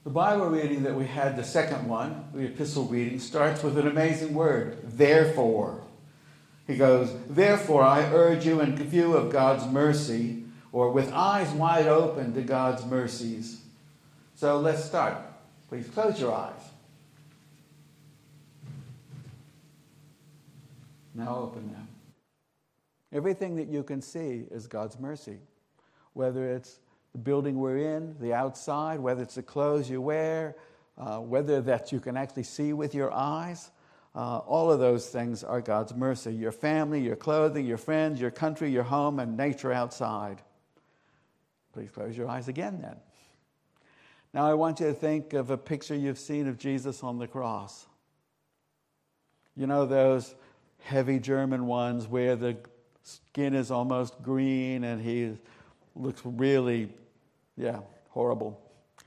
The Bible reading that we had, the second one, the epistle reading, starts with an amazing word, therefore. He goes, therefore I urge you in view of God's mercy, or with eyes wide open to God's mercies. So let's start. Please close your eyes. Now open them. Everything that you can see is God's mercy. Whether it's the building we're in, the outside, whether it's the clothes you wear, whether that you can actually see with your eyes, all of those things are God's mercy. Your family, your clothing, your friends, your country, your home, and nature outside. Please close your eyes again then. Now I want you to think of a picture you've seen of Jesus on the cross. You know those heavy German ones where the skin is almost green and he looks really, horrible.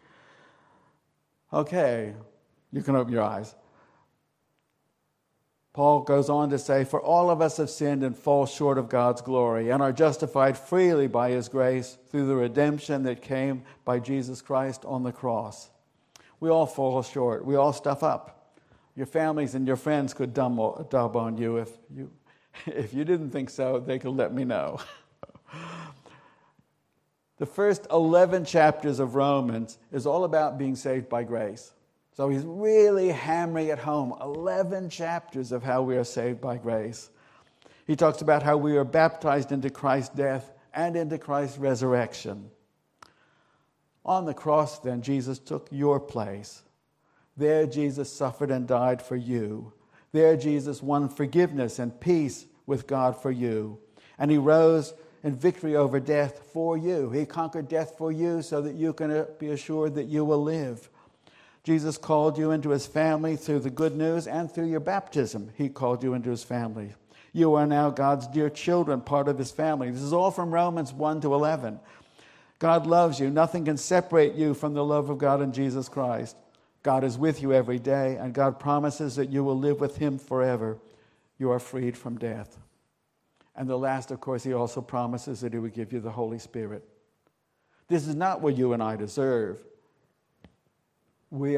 Okay, you can open your eyes. Paul goes on to say, for all of us have sinned and fall short of God's glory and are justified freely by his grace through the redemption that came by Jesus Christ on the cross. We all fall short. We all stuff up. Your families and your friends could dub on you. If you didn't think so, they could let me know. The first 11 chapters of Romans is all about being saved by grace. So he's really hammering at home 11 chapters of how we are saved by grace. He talks about how we are baptized into Christ's death and into Christ's resurrection. On the cross, then, Jesus took your place. There Jesus suffered and died for you. There Jesus won forgiveness and peace with God for you. And he rose in victory over death for you. He conquered death for you so that you can be assured that you will live. Jesus called you into his family through the good news and through your baptism. He called you into his family. You are now God's dear children, part of his family. This is all from Romans 1 to 11. God loves you. Nothing can separate you from the love of God in Jesus Christ. God is with you every day, and God promises that you will live with him forever. You are freed from death. And the last, of course, he also promises that he will give you the Holy Spirit. This is not what you and I deserve. We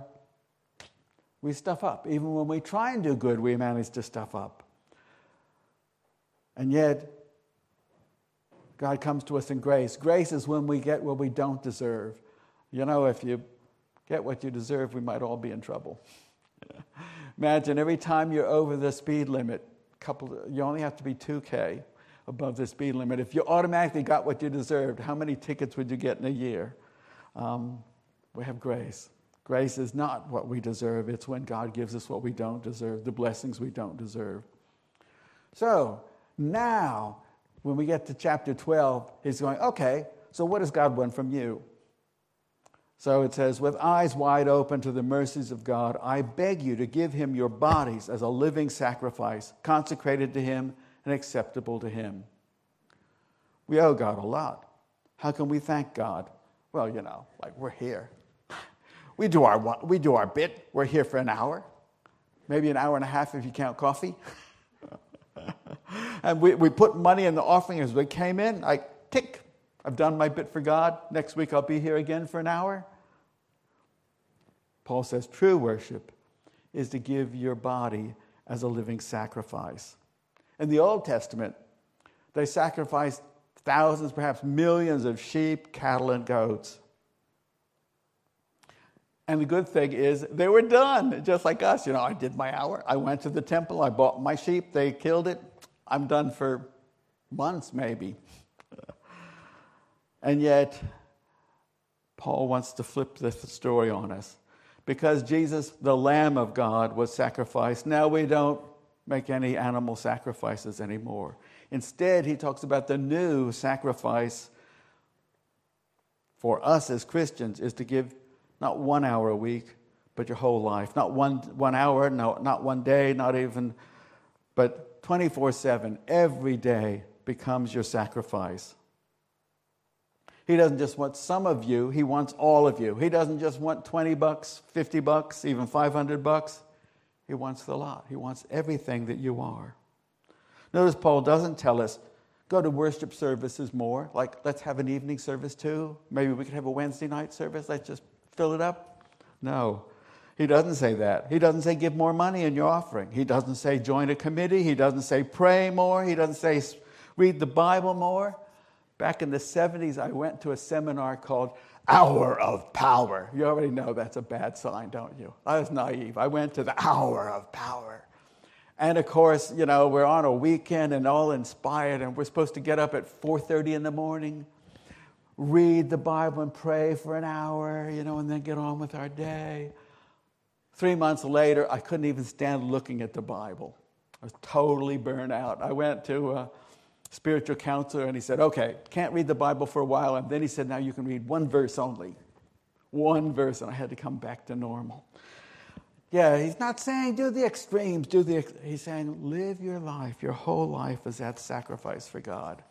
stuff up. Even when we try and do good, we manage to stuff up. And yet, God comes to us in grace. Grace is when we get what we don't deserve. You know, if you get what you deserve, we might all be in trouble. Imagine every time you're over the speed limit, you only have to be 2K above the speed limit. If you automatically got what you deserved, how many tickets would you get in a year? We have grace. Grace is not what we deserve. It's when God gives us what we don't deserve, the blessings we don't deserve. So now, when we get to chapter 12, he's going, okay, so what does God want from you? So it says, with eyes wide open to the mercies of God, I beg you to give him your bodies as a living sacrifice, consecrated to him and acceptable to him. We owe God a lot. How can we thank God? Well, like we're here. We do our bit. We're here for an hour, maybe an hour and a half if you count coffee. And we put money in the offering as we came in. Tick, I've done my bit for God. Next week I'll be here again for an hour. Paul says true worship is to give your body as a living sacrifice. In the Old Testament, they sacrificed thousands, perhaps millions of sheep, cattle, and goats. And the good thing is they were done, just like us. I did my hour. I went to the temple. I bought my sheep. They killed it. I'm done for months, maybe. And yet, Paul wants to flip the story on us. Because Jesus, the Lamb of God, was sacrificed, now we don't make any animal sacrifices anymore. Instead, he talks about the new sacrifice for us as Christians is to give not 1 hour a week, but your whole life. Not one hour, no, not one day, not even, but 24/7, every day becomes your sacrifice. He doesn't just want some of you, he wants all of you. He doesn't just want $20, $50, even $500. He wants the lot. He wants everything that you are. Notice Paul doesn't tell us, go to worship services more. Like, let's have an evening service too. Maybe we could have a Wednesday night service. Let's just fill it up. No, he doesn't say that. He doesn't say give more money in your offering. He doesn't say join a committee. He doesn't say pray more. He doesn't say read the Bible more. Back in the 70s, I went to a seminar called Hour of Power. You already know that's a bad sign, don't you? I was naive. I went to the Hour of Power. And of course, we're on a weekend and all inspired, and we're supposed to get up at 4:30 in the morning, read the Bible and pray for an hour, and then get on with our day. 3 months later, I couldn't even stand looking at the Bible. I was totally burnt out. I went to a spiritual counselor, and he said, okay, can't read the Bible for a while. And then he said, now you can read one verse only. One verse, and I had to come back to normal. Yeah, he's not saying do the extremes. He's saying live your life. Your whole life is that sacrifice for God.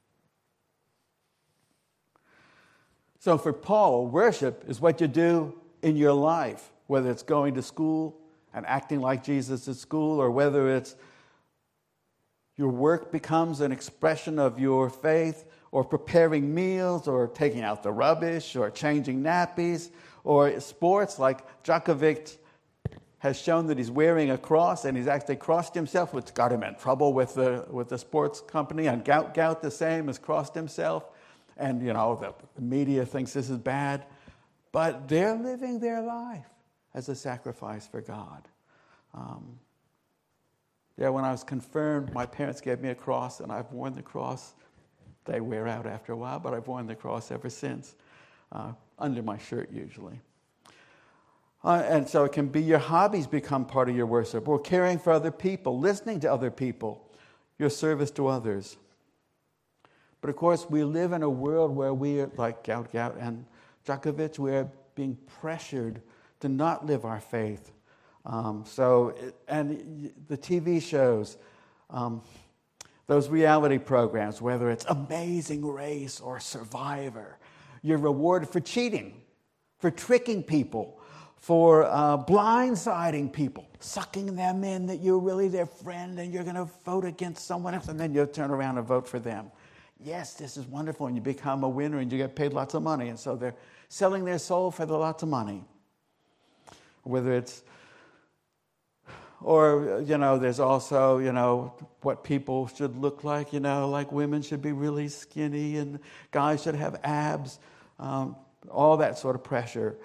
So for Paul, worship is what you do in your life, whether it's going to school and acting like Jesus at school, or whether it's your work becomes an expression of your faith, or preparing meals, or taking out the rubbish, or changing nappies, or sports like Djokovic has shown that he's wearing a cross, and he's actually crossed himself, which got him in trouble with the sports company. And Gout the same, has crossed himself. And, the media thinks this is bad. But they're living their life as a sacrifice for God. When I was confirmed, my parents gave me a cross, and I've worn the cross. They wear out after a while, but I've worn the cross ever since, under my shirt usually. And so it can be your hobbies become part of your worship, or caring for other people, listening to other people, your service to others. But of course, we live in a world where we are, like Gout and Djokovic, we're being pressured to not live our faith. And the TV shows, those reality programs, whether it's Amazing Race or Survivor, you're rewarded for cheating, for tricking people, for blindsiding people, sucking them in that you're really their friend and you're going to vote against someone else, and then you'll turn around and vote for them. Yes, this is wonderful, and you become a winner and you get paid lots of money, and so they're selling their soul for the lots of money. Whether it's, or, there's also, what people should look like, like women should be really skinny and guys should have abs, all that sort of pressure.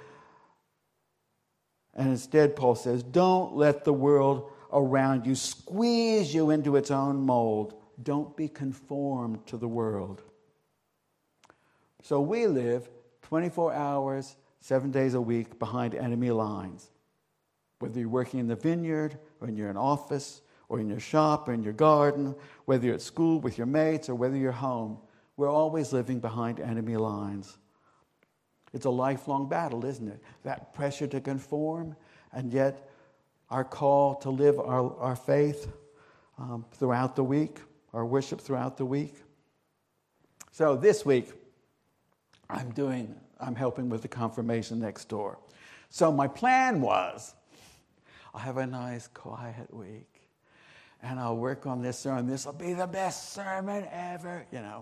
And instead, Paul says, don't let the world around you squeeze you into its own mold. Don't be conformed to the world. So we live 24 hours, 7 days a week behind enemy lines. Whether you're working in the vineyard, or in your office, or in your shop, or in your garden, whether you're at school with your mates, or whether you're home, we're always living behind enemy lines. It's a lifelong battle, isn't it? That pressure to conform, and yet our call to live our faith throughout the week, our worship throughout the week. So this week, I'm helping with the confirmation next door. So my plan was, I'll have a nice, quiet week, and I'll work on this sermon. This will be the best sermon ever,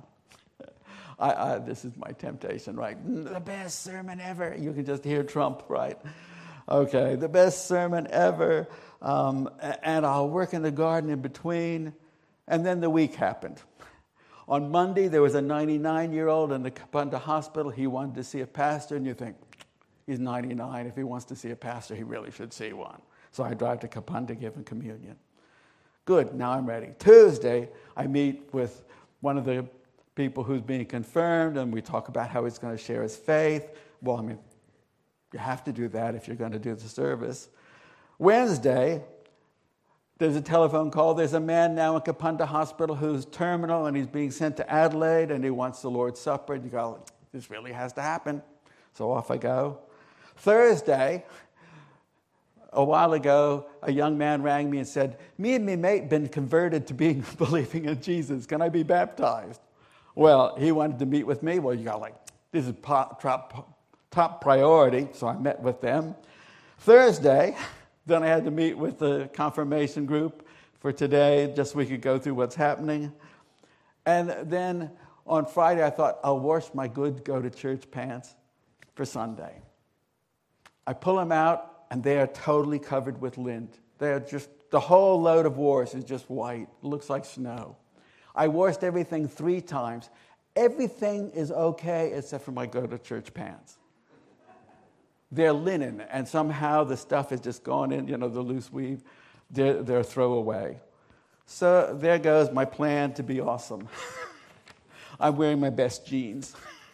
this is my temptation, right? The best sermon ever. You can just hear Trump, right? Okay, the best sermon ever. And I'll work in the garden in between. And then the week happened. On Monday, there was a 99-year-old in the Kapunda Hospital. He wanted to see a pastor, and you think, he's 99. If he wants to see a pastor, he really should see one. So I drive to Kapunda, give him communion. Good, now I'm ready. Tuesday, I meet with one of the people who's being confirmed, and we talk about how he's going to share his faith. Well, you have to do that if you're going to do the service. Wednesday, there's a telephone call. There's a man now in Kapunda Hospital who's terminal, and he's being sent to Adelaide, and he wants the Lord's Supper. And you go, this really has to happen. So off I go. Thursday, a while ago, a young man rang me and said, me and my mate been converted to believing in Jesus. Can I be baptized? Well, he wanted to meet with me. Well, you got this is top priority, so I met with them. Thursday, then I had to meet with the confirmation group for today, just so we could go through what's happening. And then on Friday, I thought, I'll wash my good go-to-church pants for Sunday. I pull them out, and they are totally covered with lint. They're just, the whole load of wars is just white. It looks like snow. I washed everything 3 times. Everything is okay except for my go-to-church pants. They're linen, and somehow the stuff has just gone in, the loose weave. They're throwaway. So there goes my plan to be awesome. I'm wearing my best jeans.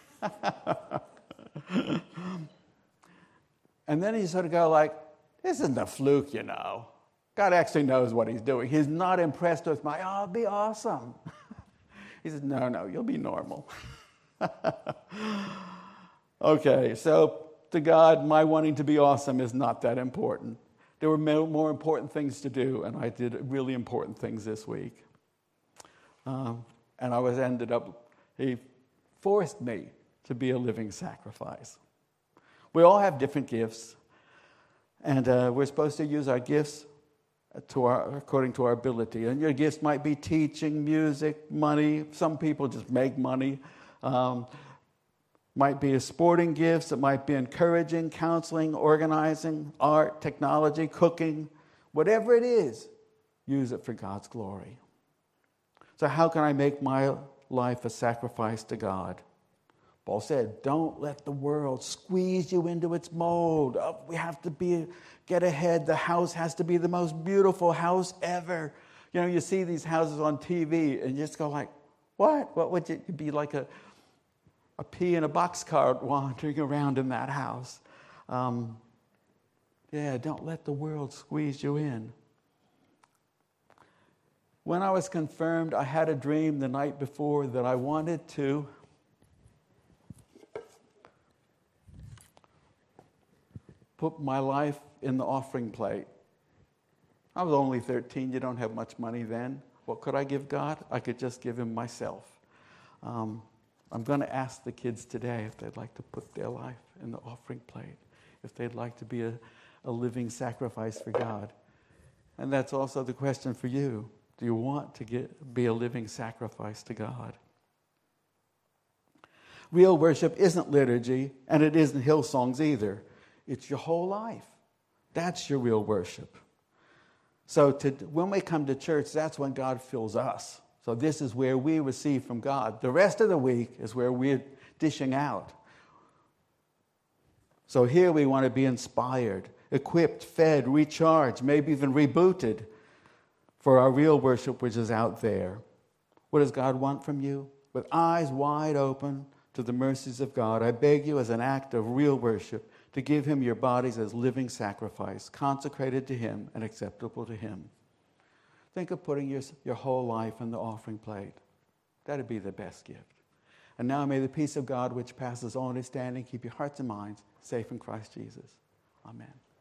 And then you sort of go like, this isn't a fluke, God actually knows what he's doing. He's not impressed with my, I'll be awesome. He says, no, you'll be normal. Okay, so to God, my wanting to be awesome is not that important. There were more important things to do, and I did really important things this week. And he forced me to be a living sacrifice. We all have different gifts, and we're supposed to use our gifts according to our ability. And your gifts might be teaching, music, money. Some people just make money. Might be sporting gifts. It might be encouraging, counseling, organizing, art, technology, cooking. Whatever it is, use it for God's glory. So how can I make my life a sacrifice to God? Paul said, don't let the world squeeze you into its mold. Oh, we have to get ahead. The house has to be the most beautiful house ever. You see these houses on TV and you just go like, what? What would it be like a pea in a boxcar wandering around in that house? Don't let the world squeeze you in. When I was confirmed, I had a dream the night before that I wanted to put my life in the offering plate. I was only 13. You don't have much money then. What could I give God? I could just give him myself. I'm going to ask the kids today if they'd like to put their life in the offering plate, if they'd like to be a living sacrifice for God. And that's also the question for you. Do you want to be a living sacrifice to God? Real worship isn't liturgy, and it isn't Hillsongs either. It's your whole life. That's your real worship. So when we come to church, that's when God fills us. So this is where we receive from God. The rest of the week is where we're dishing out. So here we want to be inspired, equipped, fed, recharged, maybe even rebooted for our real worship, which is out there. What does God want from you? With eyes wide open to the mercies of God, I beg you as an act of real worship to give him your bodies as living sacrifice, consecrated to him and acceptable to him. Think of putting your whole life in the offering plate. That'd be the best gift. And now may the peace of God, which passes all understanding, keep your hearts and minds safe in Christ Jesus. Amen.